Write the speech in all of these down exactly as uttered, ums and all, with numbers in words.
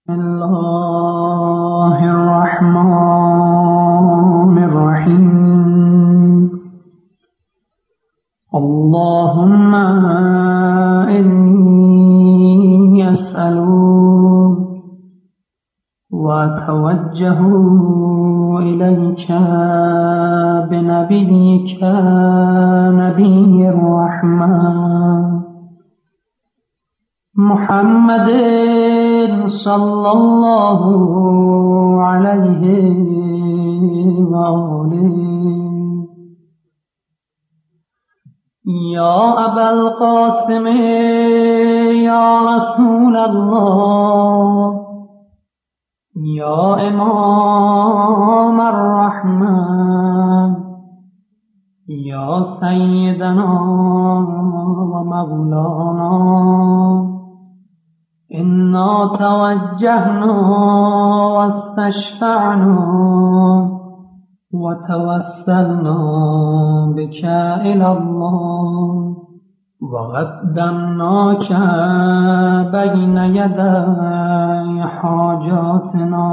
بسم الله الرحمن الرحيم. اللهم إني أسألك وأتوجه إليك بنبيك نبي الرحمة محمد صلى الله عليه وآله. يا أبا القاسم يا رسول الله يا إمام الرحمة يا سيدنا ومولانا، إنا توجهنا واستشفعنا وتوسلنا بك إلى الله وقدمناك بين يدي حاجاتنا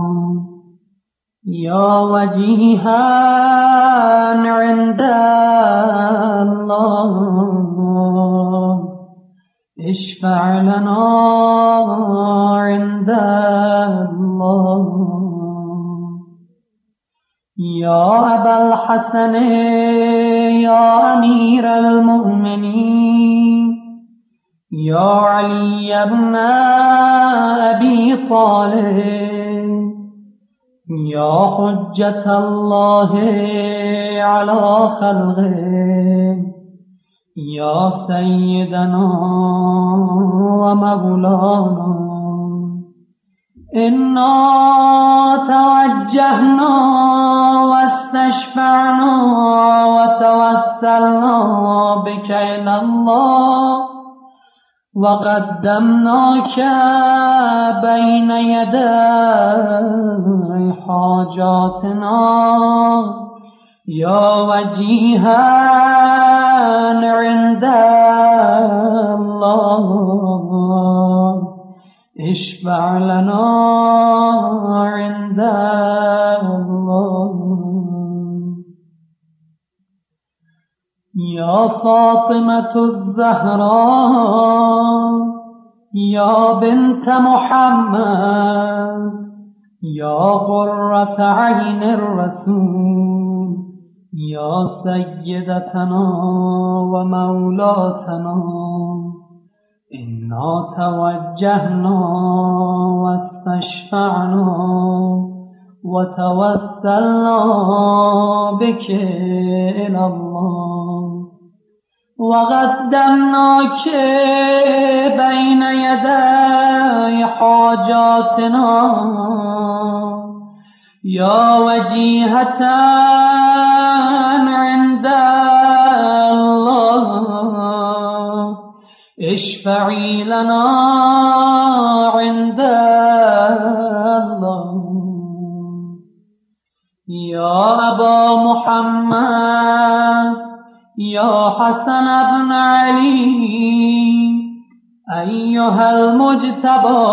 يا وجيها عند الله، اشفع لنا عند الله. يا أبا الحسن يا أمير المؤمنين يا علي بن أبي طالب يا حجة الله على خلقه يا سيدنا ومولانا، إنا توجهنا واستشفعنا وتوسلنا بك إلى الله وقدمناك بين يدي حاجاتنا يا وجيها عند الله، اشفع لنا عند الله. يا فاطمة الزهراء يا بنت محمد يا قرة عين الرسول يا سيدتنا ومولاتنا، إنا توجهنا واستشفعنا وتوسلنا بك إلى الله وقدمناك بين يدي حاجاتنا يا وجيهة عند الله، اشفعي لنا عند الله. يا أبا محمد يا حسن بن علي أيها المجتبى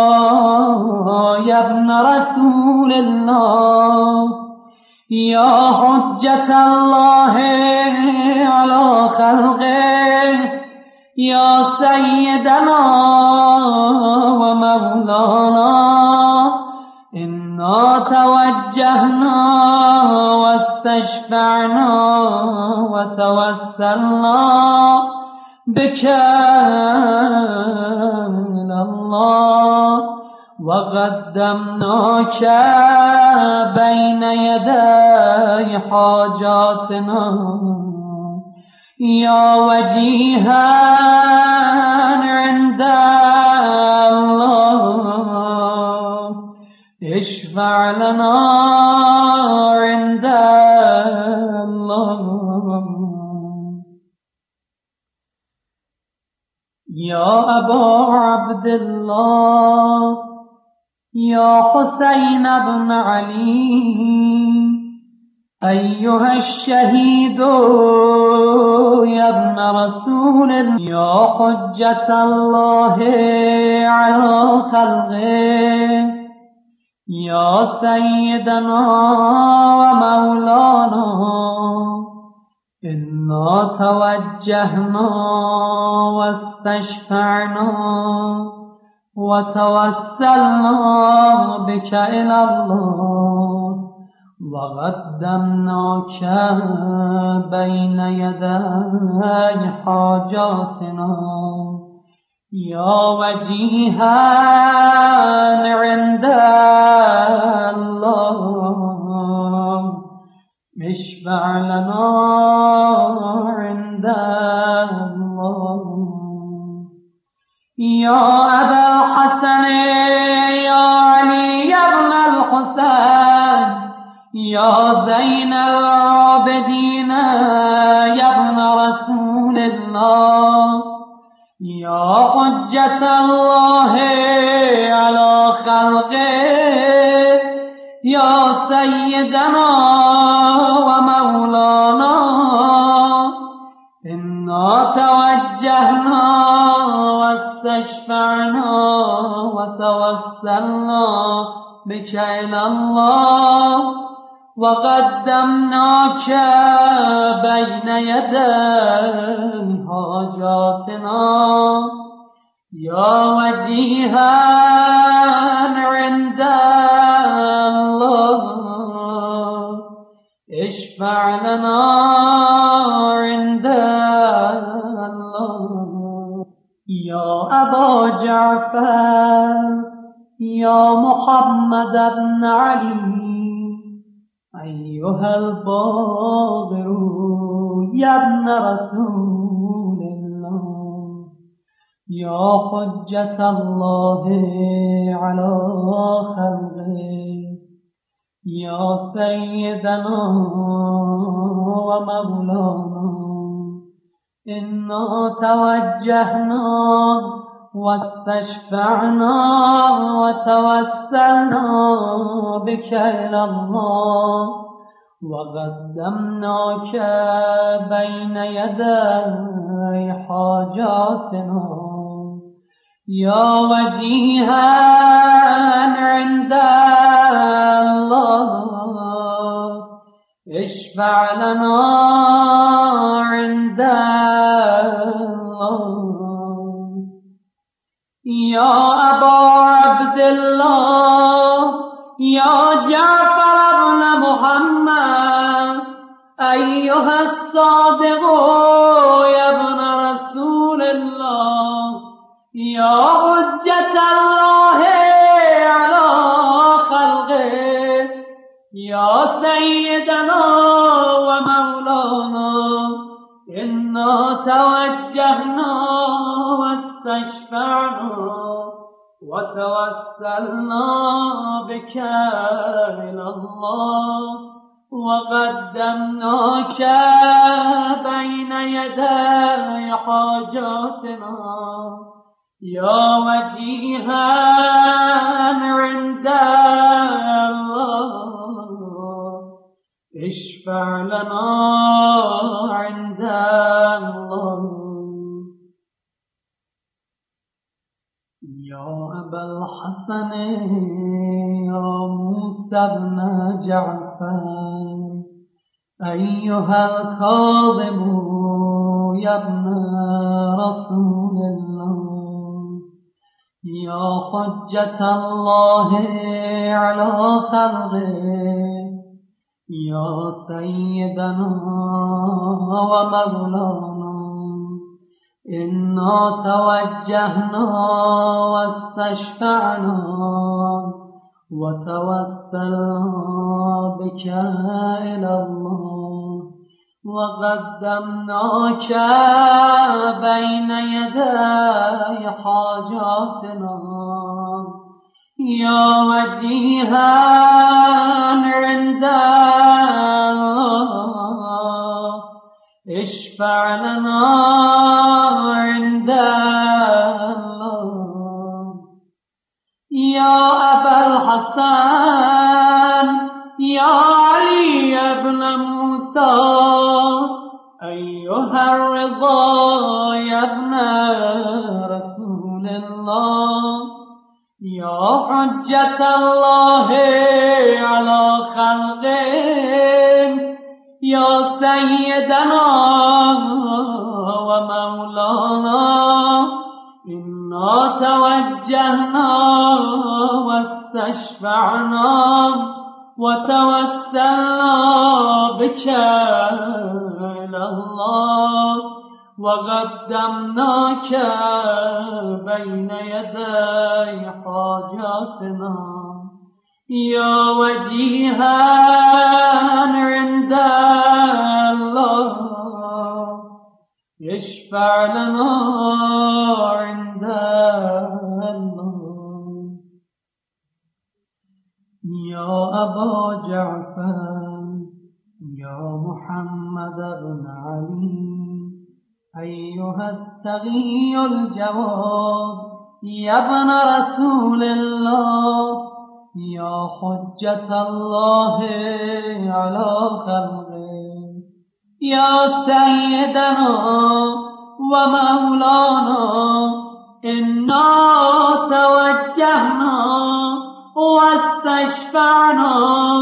يا ابن رسول الله يا حجة الله على خلقه يا سيدنا ومولانا، إنا توجهنا واستشفعنا وتوسلنا بك إلى الله وقدمناك بين يدي حاجاتنا يا وجيها عند الله، اشفع لنا عند الله. يا أبا عبد الله يا حسين بن علي أيها الشهيد يا ابن رسول الله يا حجة الله على خلقه يا سيدنا ومولانا إنا توجهنا واستشفعنا وتوسلنا بك إلى الله وقدمناك بين يدي حاجاتنا يا وجيها عند الله اشفع لنا عند الله يا أبا الحسن يا علي بن الحسين يا زين العابدين يا ابن رسول الله يا حجة الله على خلقه يا سيدنا ومولانا إنا توجهنا واستشفعنا وتوسلنا بك إلى الله وقدمناك بين يدي حاجاتنا يا وجيها عند الله اشفع لنا عند الله يا أبا جعفر يا محمد بن علي أيها الباغر يا ابن رسول الله يا حجة الله على خلقه يا سيدنا ومولانا إنا توجهنا واستشفعنا وتوسلنا بك إلى الله وقدمناك بين يدي حاجاتنا يا وجيها عند الله اشفع لنا عند الله يا أبا عبد الله يا جعفر بن محمد أيها الصادق يا ابن رسول الله يا حجة الله على خلقه يا سيدنا ومولانا إنا توجهنا واستشفعنا وتوسلنا بك إلى الله وقدمناك بين يدي حاجاتنا يا وجيها عند الله اشفع لنا عند الله يا أبا الحسن يا موسى بن جعفر أيها الكاظم يا ابن رسول الله يا حجة الله على خلقه يا سيدنا ومولانا إنا توجهنا واستشفعنا وتوسلنا بك إلى الله وقدمناك بين يدي حاجاتنا يا وجيها عند الله اشفع لنا عند الله يا أبا الحسن يا علي بن موسى أيها الرضا يا ابن رسول الله يا حجة الله على خلقه يا سيدنا ومولانا إنا توجهنا واستشفعنا وتوسلنا بك إلى الله وقدمناك بين يدي حاجاتنا يا وجيها عند الله اشفع لنا عند الله يا أبا جعفر يا محمد بن علي أيها التقي الجواد يا ابن رسول الله يا حجة الله على خلقه يا سيدنا ومولانا إنا توجهنا واستشفعنا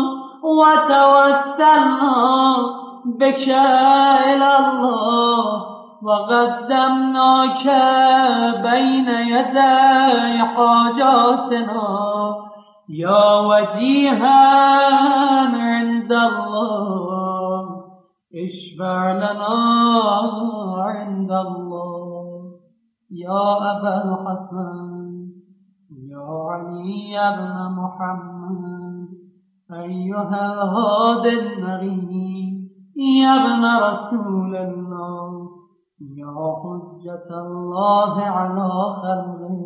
وتوسلنا بك إلى الله وقدمناك بين يدي حاجاتنا يا وجيها عند الله اشفع لنا عند الله يا أبا الحسن يا علي بن محمد أيها الهادي النبي يا ابن رسول الله يا حجة الله على خلقه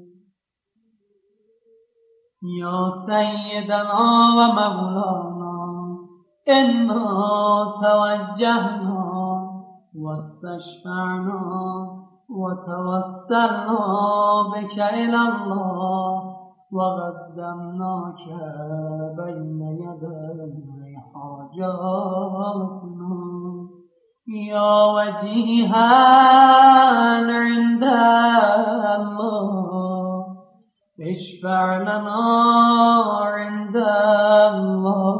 يا سيدنا ومولانا إنا توجهنا واستشفعنا وتوسلنا بك إلى الله وقدمناك بين يدي حاجاتنا يا وجيها عند الله اشفع لنا عند الله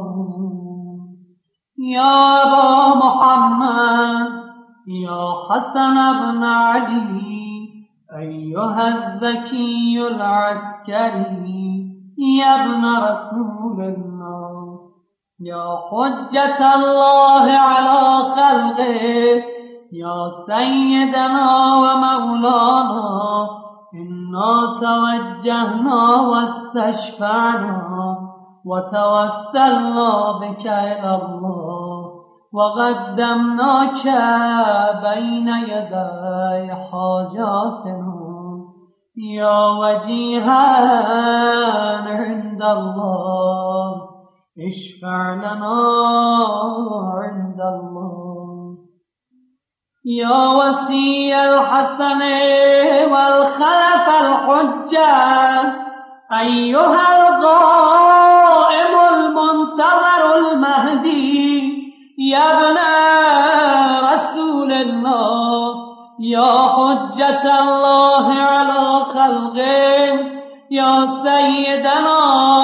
يا أبا محمد يا حسن بن علي أيها الذكي العسكري يا ابن رسول الله يا حجة الله على خلقه يا سيدنا ومولانا إنا توجهنا واستشفعنا وتوسلنا بك إلى الله وقدمناك بين يدي حاجاتنا يا وجيها عند الله اشفع لنا عند الله يا وصي الحسن والخلف الحجة أيها القائم المنتظر المهدي يا ابن رسول الله يا حجة الله على خلقه يا سيدنا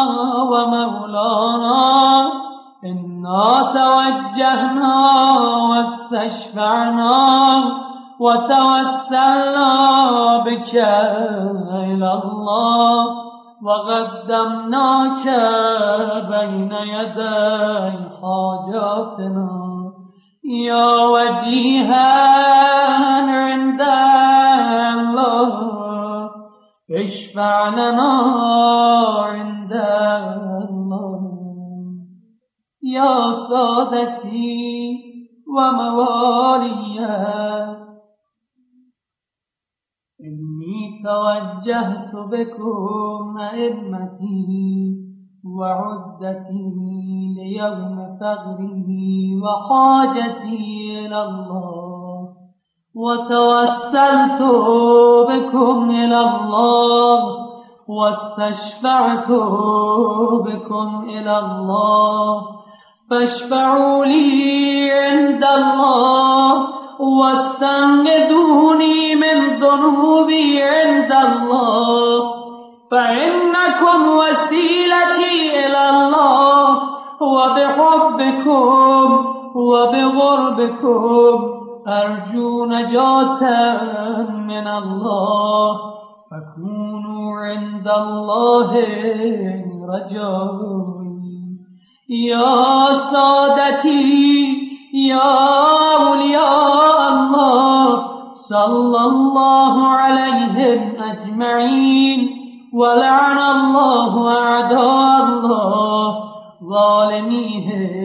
ومولانا إنا توجهنا واستشفعنا وتوسلنا بك إلى الله وقدمناك بين يدي حاجاتنا يا وجيها عند الله اشفع لنا عند الله يا سادتي وموالي إني توجهت بكم أئمتي وعدتي ليوم فغري وحاجتي إلى الله وتوسلت بكم إلى الله واستشفعت بكم إلى الله فاشفعوا لي عند الله واستنقذوني من ذنوبي عند الله فإنكم جعلكم وسيلتي إلى الله وبحبكم وبغربكم أرجو نجاة من الله فكونوا عند الله رجائي. يا سادتي يا أولياء الله صلى الله عليهم أجمعين ولعن الله أعداء الله ظالميهم